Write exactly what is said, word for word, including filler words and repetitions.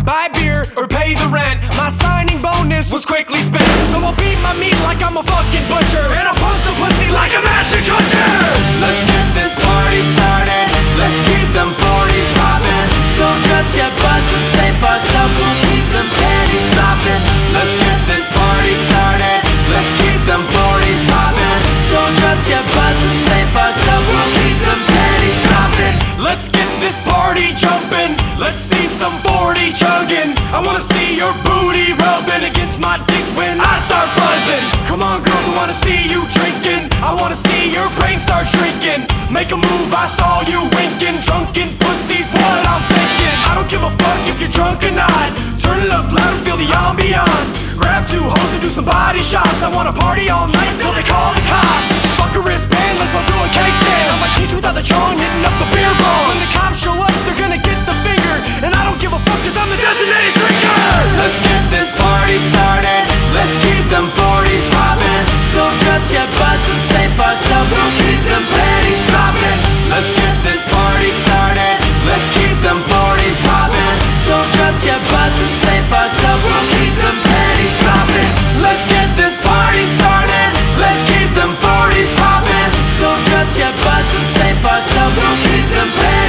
buy beer or pay the rent. My signing bonus was quickly spent, so I'll beat my meat like I'm a fucking butcher, and I'll pump the pussy like a master crusher. Let's get this party started. Let's keep them forties poppin'. So just get buzzed and stay fucked up. We'll keep them panties droppin'. Let's get this party started. Let's keep them forties poppin'. So just get buzzed and stay fucked up. We'll keep them panties droppin'. Let's get this party jumpin'. Let's see some forty chuggin'. I wanna see your booty rubbin' against my dick when I start buzzin'. Come on girls, I wanna see you drinkin'. I wanna see your brain start shrinkin'. Make a move, I saw you winkin'. Drunken pussy's what I'm thinking. I don't give a fuck if you're drunk or not. Turn it up loud and feel the ambiance. Grab two hoes and do some body shots. I wanna party all night till they call the cops. Fuck a wristband, let's all do a cake stand. On my cheeks without the chong, hitting up the beer bong. When the cops show up, they're gonna get the finger, and I don't give a fuck cause I'm the designated drinker. Let's get this party started. Let's keep them forties poppin'. So just get buzzed and stay fucked up. We'll keep them panties droppin'. Let's get this party started. Let's keep them forties poppin'. So just get buzzed and stay fucked up. We'll keep them panties droppin'. Let's get this party started. Let's keep them forties poppin'. So just get buzzed and stay fucked up. We'll keep them panties